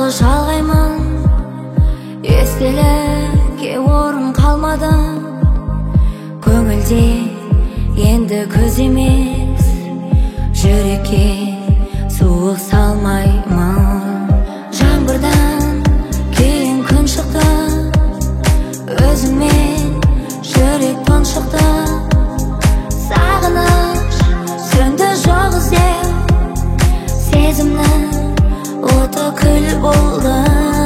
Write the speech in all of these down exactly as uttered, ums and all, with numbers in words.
жалғаймын, естелікке орын қалмады. Көңілде енді көз емес, жүрекке суық салмаймын. Жаңбырдан кейін күн шықты, өзіңмен жүрек тұншықты. Сағыныш сөнді жоқ іздеу, сезімнің оты күл болды.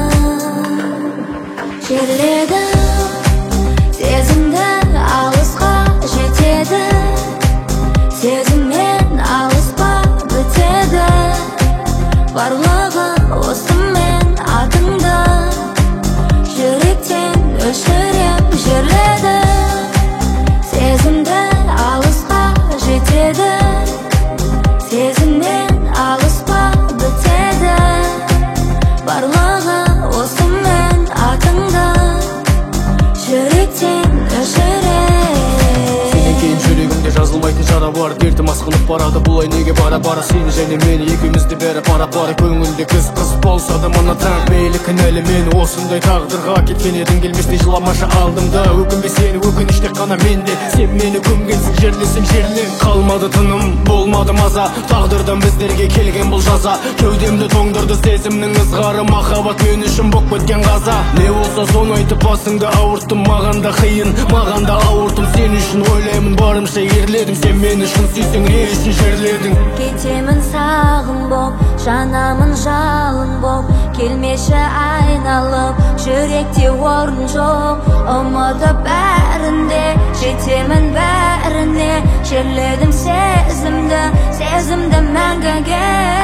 Жерледім сезімді, алысқа жетеді. Сезіммен алыспа бітеді. Барлығы осымен атыңды жүректен өшірем. Жерледім сезімді, алысқа жетеді. Сезіммен алыспа бітеді. Барлығы осымен атыңды жүректен өшірем. Сенен кейін жүрегімде жазылмайтын жара бар, дертім асқынып барады. Бұлай неге бара-бара сені және мені, екеумізді бәрі пара-пара. Көңілде қыз-қыз болса да мына таң, мейлі кінәлі мен осындай тағдырға. Кеткен едің келместей жыламашы алдымда. Өкінбе сені, өкініш тек қана менде. Сен мені көмгенсің, жерлесің жерлен. Қалмады тыным, болмады маза, тағдырдан біздерге келген бұл жаза. Кеудемді тоңдырды сезімнің ызғары, махаббат мен үшін боп кеткен қаза. Не болса соны айтып басыңды ауырттым. Маған да қиын, маған да ауырттым. Сен үшін ойлаймын, барымша ерледім. Сен мені шын сүйсің, не үшін жерледің? Кетемін сағым боп, жанамын жалын боп. Келмеші айналып, жүректе орын жоқ. Ұмытып бәрінде, жетемін бәріне. Жерледім сезімді, сезімді мәңгіге.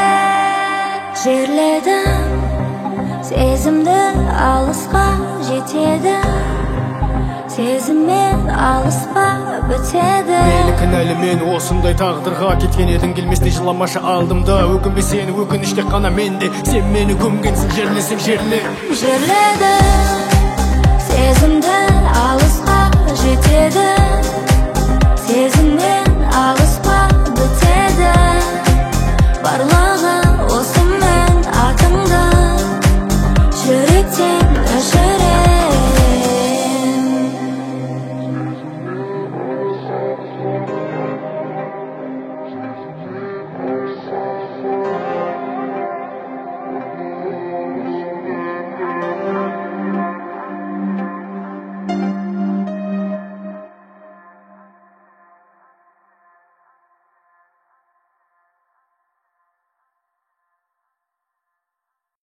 Жерледім сезімді, алысқа жетеді. Сезіммен алыспа бітеді. Мейлі кінәлі мен осындай тағдырға. Кеткен едің келместей жыламашы алдымда. Өкінбе сені, өкініш тек қана менде. Сен мені көмгенсің, жерлесің жерле. Жерледім сезімді, алысқа жетеді.